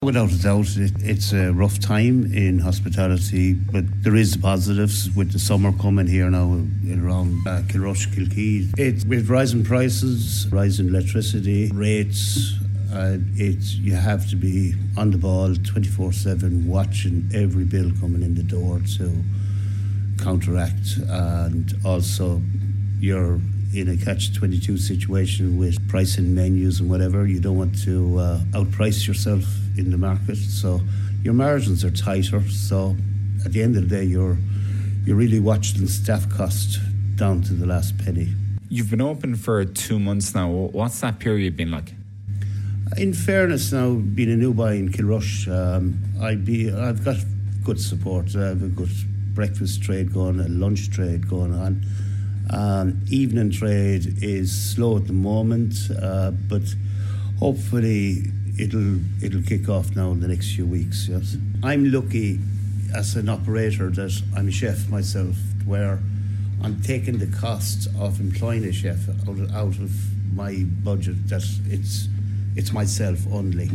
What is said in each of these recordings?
Without a doubt, it's a rough time in hospitality, but there is positives with the summer coming here now around Kilrush, Kilkee. It's with rising prices, rising electricity rates. You have to be on the ball 24/7, watching every bill coming in the door to counteract, and also you're in a catch-22 situation with pricing menus and whatever. You don't want to outprice yourself in the market, so your margins are tighter. So at the end of the day, you're really watching staff cost down to the last penny. You've been open for 2 months now. What's that period been like? In fairness, now being a new boy in Kilrush, I've got good support. I have a good breakfast trade going, a lunch trade going on. Evening trade is slow at the moment, but hopefully it'll kick off now in the next few weeks. Yes, I'm lucky as an operator that I'm a chef myself, where I'm taking the cost of employing a chef out of my budget. That it's myself only.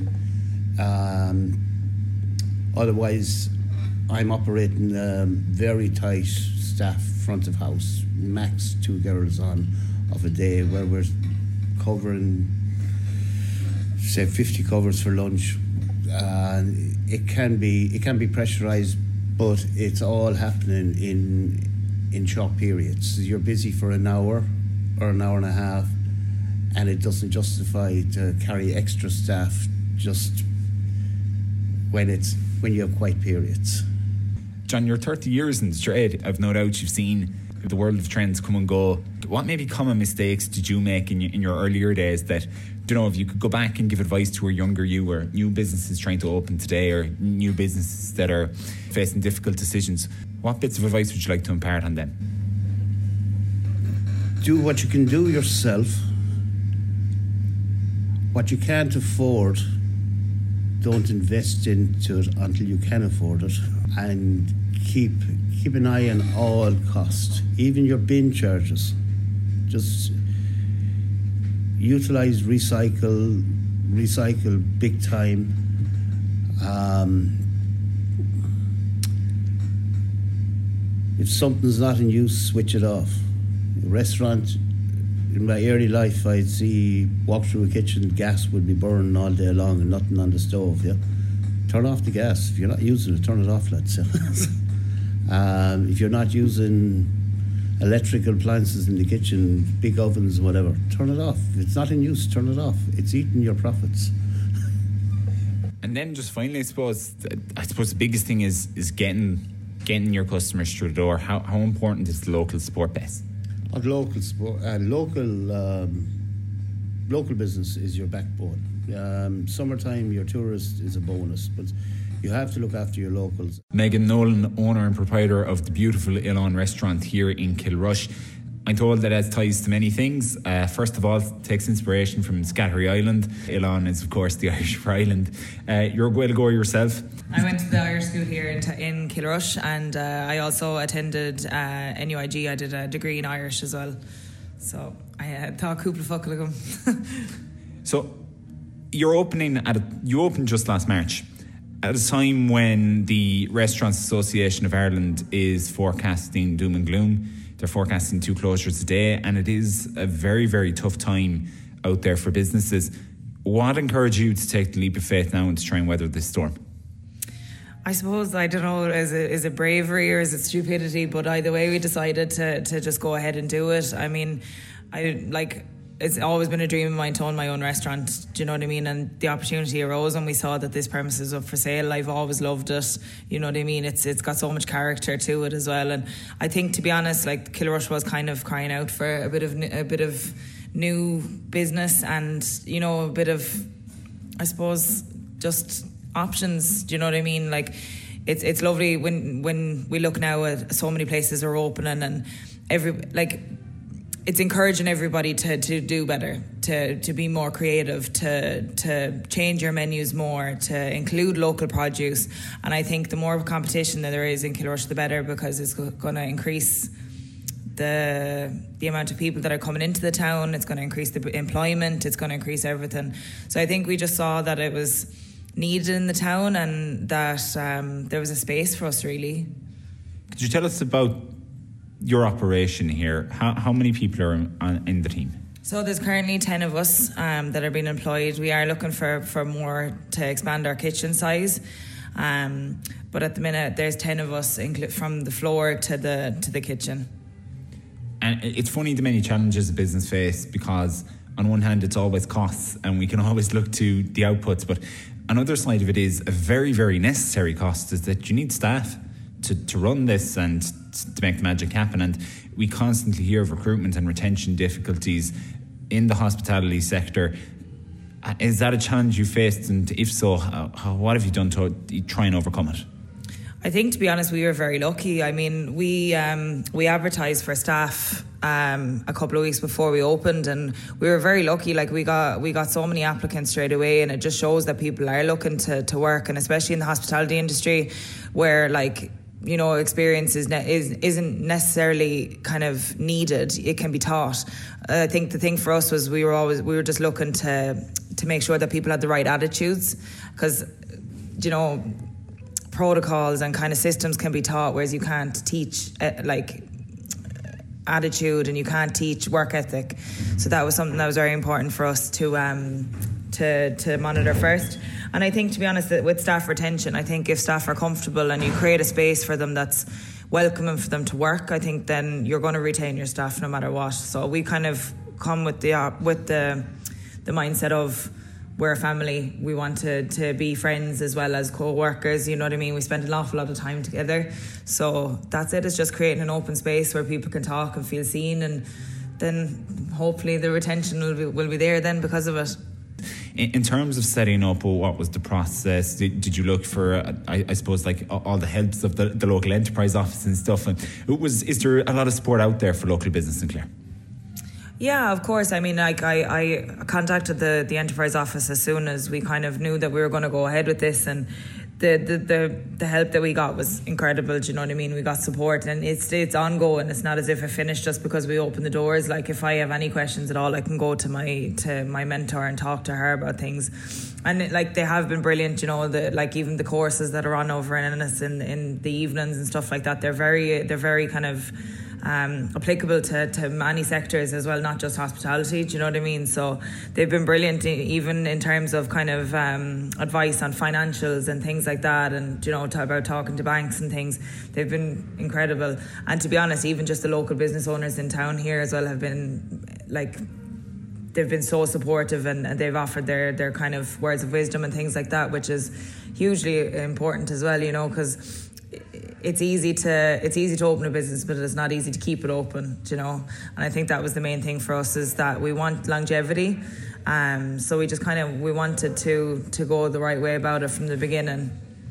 Otherwise, I'm operating very tight staff front of house, max 2 girls on of a day, where we're covering, say, 50 covers for lunch. It can be pressurized, but it's all happening in short periods. You're busy for an hour or an hour and a half, and it doesn't justify to carry extra staff just when you have quiet periods. John, you're 30 years in the trade. I've no doubt you've seen the world of trends come and go. What maybe common mistakes did you make in your earlier days that, if you could go back and give advice to a younger you, or new businesses trying to open today, or new businesses that are facing difficult decisions, what bits of advice would you like to impart on them? Do what you can do yourself. What you can't afford, don't invest into it until you can afford it, and keep an eye on all costs, even your bin charges. Just utilize recycle big time. If something's not in use, switch it off. A restaurant, in my early life, I'd walk through a kitchen, gas would be burning all day long and nothing on the stove. Yeah, turn off the gas. If you're not using it, turn it off, lads. If you're not using electrical appliances in the kitchen, big ovens, whatever, turn it off. If it's not in use, turn it off. It's eating your profits. And then just finally, I suppose the biggest thing is getting your customers through the door. How important is the local support base? Local sport, local business is your backbone. Summertime, your tourist is a bonus, but you have to look after your locals. Megan Nolan, owner and proprietor of the beautiful Ilan restaurant here in Kilrush. I'm told that it has ties to many things. First of all, it takes inspiration from Scattery Island. Ilan is, of course, the Irish for Ireland. You're a Gael goer yourself. I went to the Irish school here in Kilrush, and I also attended NUIG. I did a degree in Irish as well. So I thought cúpla focail agam. So you opened just last March, at a time when the Restaurants Association of Ireland is forecasting doom and gloom. They're forecasting 2 closures a day, and it is a very, very tough time out there for businesses. What encouraged you to take the leap of faith now and to try and weather this storm? I suppose, I don't know, is it bravery or is it stupidity? But either way, we decided to just go ahead and do it. I mean, it's always been a dream of mine to own my own restaurant, do you know what I mean? And the opportunity arose when we saw that this premise is up for sale. I've always loved it, you know what I mean? It's got so much character to it as well. And I think, to be honest, Kilrush was kind of crying out for a bit of new business and, a bit of, I suppose, just options, do you know what I mean? It's lovely when we look now at so many places are opening, and it's encouraging everybody to do better, to be more creative, to change your menus more, to include local produce. And I think the more competition that there is in Kilrush, the better, because it's going to increase the amount of people that are coming into the town. It's going to increase the employment. It's going to increase everything. So I think we just saw that it was needed in the town, and that there was a space for us, really. Could you tell us about your operation here? How many people are in the team? So there's currently 10 of us that are being employed. We are looking for more to expand our kitchen size. But at the minute, there's 10 of us from the floor to the kitchen. And it's funny the many challenges a business face, because on one hand, it's always costs and we can always look to the outputs. But another side of it is a very, very necessary cost, is that you need staff to run this and to make the magic happen. And we constantly hear of recruitment and retention difficulties in the hospitality sector. Is that a challenge you faced? And if so, what have you done to try and overcome it? I think, to be honest, we were very lucky. I mean, we advertised for staff a couple of weeks before we opened, and we were very lucky. Like, we got so many applicants straight away, and it just shows that people are looking to work, and especially in the hospitality industry, where, like, you know, experience isn't necessarily kind of needed. It can be taught. I think the thing for us was we were just looking to make sure that people had the right attitudes, because, you know, protocols and kind of systems can be taught, whereas you can't teach attitude, and you can't teach work ethic. So that was something that was very important for us to monitor first. And I think, to be honest, that with staff retention, I think if staff are comfortable and you create a space for them that's welcoming for them to work, I think then you're going to retain your staff no matter what. So we kind of come with the mindset of, we're a family. We want to be friends as well as co-workers, you know what I mean? We spend an awful lot of time together. So that's it. It's just creating an open space where people can talk and feel seen, and then hopefully the retention will be there then because of it. In terms of setting up, what was the process? Did you look for, I suppose, like all the helps of the local enterprise office and stuff? And is there a lot of support out there for local business in Clare? Yeah, of course. I mean, like, I contacted the enterprise office as soon as we kind of knew that we were going to go ahead with this, and the help that we got was incredible. Do you know what I mean? We got support, and it's ongoing. It's not as if it finished just because we opened the doors. Like, if I have any questions at all, I can go to my mentor and talk to her about things. And like, they have been brilliant. You know, even the courses that are on over in Ennis in the evenings and stuff like that. They're very kind of applicable to many sectors as well, not just hospitality. Do you know what I mean? So they've been brilliant, even in terms of kind of advice on financials and things like that, and, you know, about talking to banks and things. They've been incredible. And to be honest, even just the local business owners in town here as well have been, like, they've been so supportive, and they've offered their kind of words of wisdom and things like that, which is hugely important as well, you know, because it's easy to open a business, but it's not easy to keep it open, you know. And I think that was the main thing for us, is that we want longevity. So we just we wanted to go the right way about it from the beginning.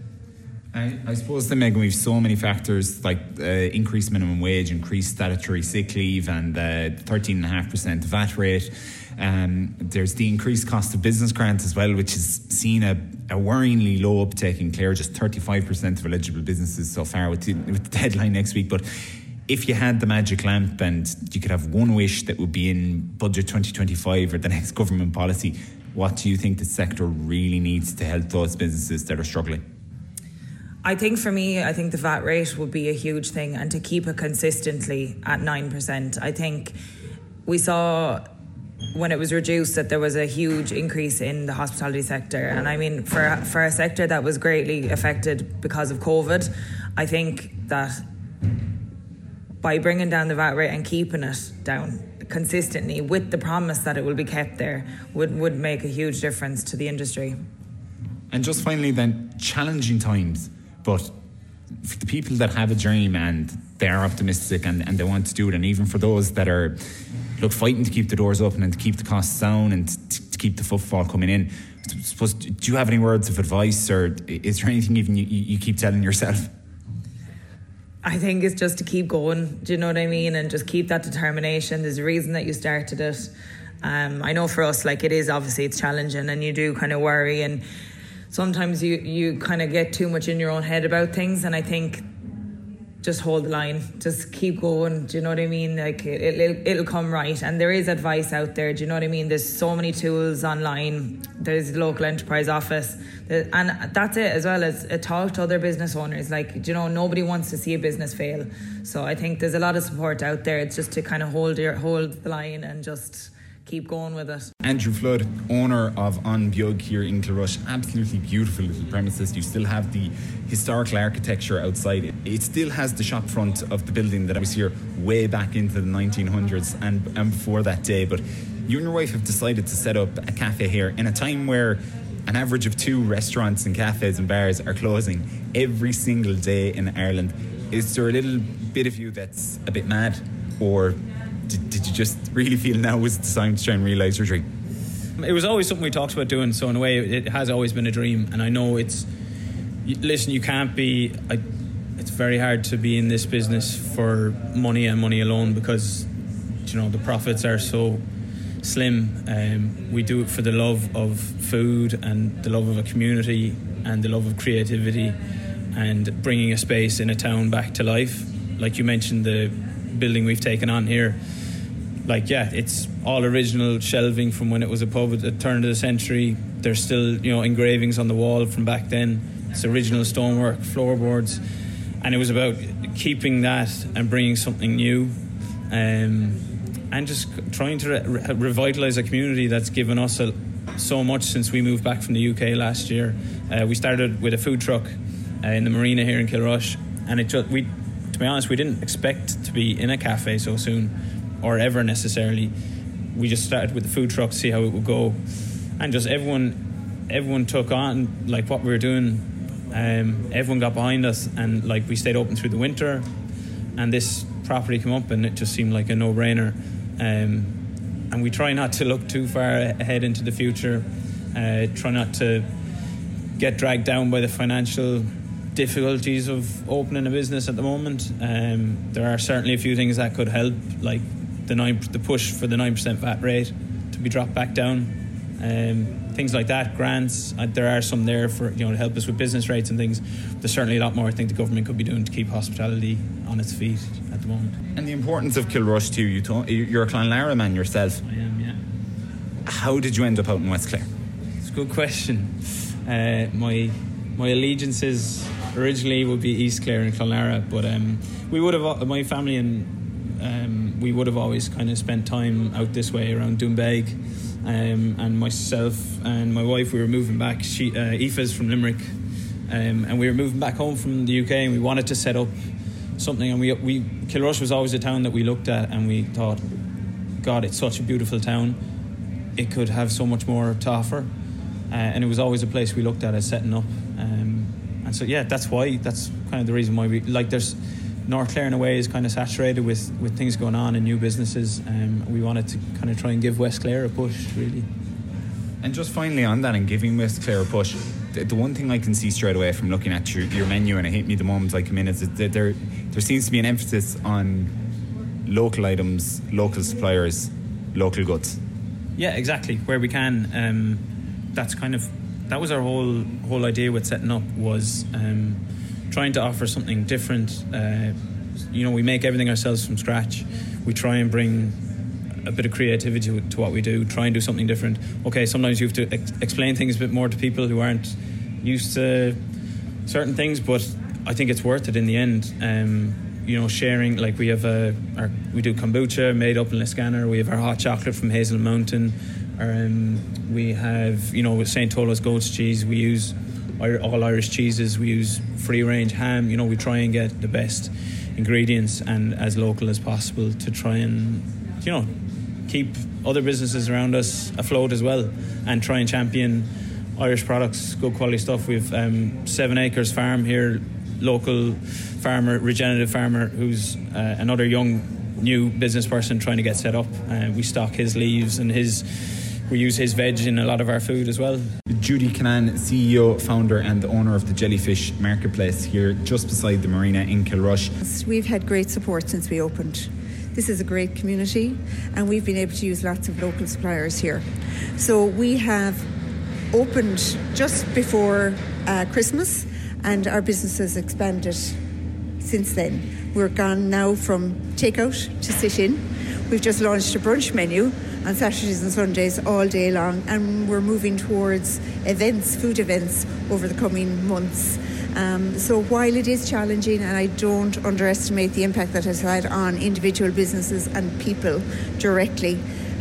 I suppose then, Megan, we've so many factors, like increased minimum wage, increased statutory sick leave, and 13.5% VAT rate. There's the increased cost of business grants as well, which has seen a worryingly low uptake in Clare, just 35% of eligible businesses so far with the deadline next week. But if you had the magic lamp and you could have one wish that would be in Budget 2025 or the next government policy, what do you think the sector really needs to help those businesses that are struggling? I think for me, I think the VAT rate would be a huge thing, and to keep it consistently at 9%. I think we saw when it was reduced that there was a huge increase in the hospitality sector. And I mean, for a sector that was greatly affected because of COVID, I think that by bringing down the VAT rate and keeping it down consistently with the promise that it will be kept there would make a huge difference to the industry. And just finally then, challenging times, but for the people that have a dream and they are optimistic and they want to do it, and even for those that are fighting to keep the doors open and to keep the costs down and to keep the footfall coming in, I suppose, do you have any words of advice, or is there anything even you keep telling yourself? I think it's just to keep going, do you know what I mean? And just keep that determination. There's a reason that you started it. I know for us, like, it's challenging, and you do kind of worry, and sometimes you kind of get too much in your own head about things. And I think just hold the line, just keep going. Do you know what I mean? Like it'll come right. And there is advice out there. Do you know what I mean? There's so many tools online. There's the local enterprise office, and that's it as well as talk to other business owners. Like, do you know, nobody wants to see a business fail. So I think there's a lot of support out there. It's just to kind of hold the line and just keep going with it. Andrew Flood, owner of An Beag here in Kilrush. Absolutely beautiful little premises. You still have the historical architecture outside. It still has the shop front of the building that was here way back into the 1900s and before that day. But you and your wife have decided to set up a cafe here in a time where an average of 2 restaurants and cafes and bars are closing every single day in Ireland. Is there a little bit of you that's a bit mad, or did you just really feel now was the time to try and realise your dream? It was always something we talked about doing, so in a way it has always been a dream. And I know it's very hard to be in this business for money and money alone, because, you know, the profits are so slim. We do it for the love of food and the love of a community and the love of creativity and bringing a space in a town back to life. Like you mentioned, the building we've taken on here, like, yeah, it's all original shelving from when it was a pub at the turn of the century. There's still, you know, engravings on the wall from back then. It's original stonework, floorboards, and it was about keeping that and bringing something new, and just trying to revitalise a community that's given us so much since we moved back from the UK last year. We started with a food truck in the marina here in Kilrush, and to be honest, we didn't expect to be in a cafe so soon, or ever necessarily. We just started with the food truck to see how it would go, and just everyone took on like what we were doing. Everyone got behind us, and like we stayed open through the winter, and this property came up and it just seemed like a no-brainer. And we try not to look too far ahead into the future, try not to get dragged down by the financial difficulties of opening a business at the moment. There are certainly a few things that could help, like the push for the 9% VAT rate to be dropped back down, things like that, grants. There are some there for, you know, to help us with business rates and things. There's certainly a lot more I think the government could be doing to keep hospitality on its feet at the moment. And the importance of Kilrush too. You're a Clonlara man yourself. I am, yeah. How did you end up out in West Clare? It's a good question. My allegiances originally would be East Clare and Clonlara, but we would have, my family and we would have always kind of spent time out this way around Doonbeg, and myself and my wife, we were moving back. Aoife's from Limerick, and we were moving back home from the UK, and we wanted to set up something, and Kilrush was always a town that we looked at and we thought, God, it's such a beautiful town, it could have so much more to offer, and it was always a place we looked at as setting up, and so yeah, that's kind of the reason why there's North Clare in a way is kind of saturated with things going on and new businesses. We wanted to kind of try and give West Clare a push, really. And just finally on that and giving West Clare a push, the one thing I can see straight away from looking at your menu, and it hit me the moment I come in, is that there seems to be an emphasis on local items, local suppliers, local goods. Yeah, exactly. Where we can, that was our whole idea with setting up, was trying to offer something different. We make everything ourselves from scratch. We try and bring a bit of creativity to what we do, try and do something different. Okay, sometimes you have to explain things a bit more to people who aren't used to certain things, but I think it's worth it in the end. Sharing, like we do kombucha made up in Liscannor, we have our hot chocolate from Hazel Mountain, we have, with St. Tola's goat's cheese, we use all Irish cheeses, we use free range ham. We try and get the best ingredients and as local as possible to try and keep other businesses around us afloat as well, and try and champion Irish products, good quality stuff. We've 7 Acres Farm here, local farmer, regenerative farmer, who's another young new business person trying to get set up. We stock his leaves and we use his veg in a lot of our food as well. Judy Canaan, CEO, founder and the owner of the Jellyfish Marketplace here just beside the marina in Kilrush. We've had great support since we opened. This is a great community and we've been able to use lots of local suppliers here. So we have opened just before Christmas and our business has expanded since then. We're gone now from takeout to sit-in. We've just launched a brunch menu on Saturdays and Sundays all day long, and we're moving towards events, food events, over the coming months. So while it is challenging, and I don't underestimate the impact that has had on individual businesses and people directly,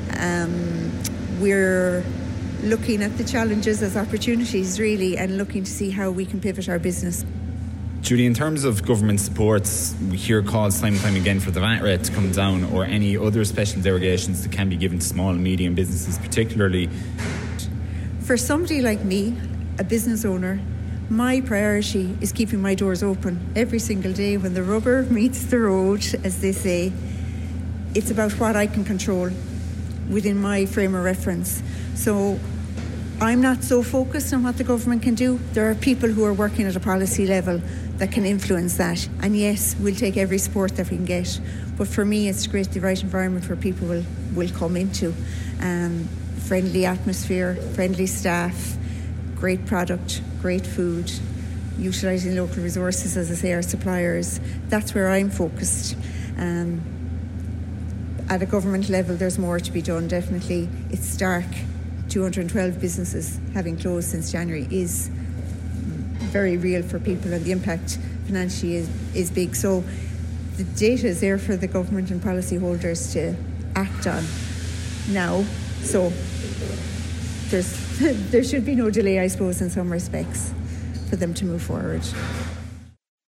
we're looking at the challenges as opportunities, really, and looking to see how we can pivot our business. Judy, in terms of government supports, we hear calls time and time again for the VAT rate to come down, or any other special derogations that can be given to small and medium businesses particularly. For somebody like me, a business owner, my priority is keeping my doors open every single day. When the rubber meets the road, as they say, it's about what I can control within my frame of reference. So I'm not so focused on what the government can do. There are people who are working at a policy level that can influence that. And yes, we'll take every support that we can get. But for me, it's to create the right environment where people will come into. Friendly atmosphere, friendly staff, great product, great food, utilising local resources, as I say, our suppliers. That's where I'm focused. At a government level, there's more to be done, definitely. It's stark. 212 businesses having closed since January is very real for people, and the impact financially is big. So the data is there for the government and policyholders to act on now. So there should be no delay, I suppose, in some respects, for them to move forward.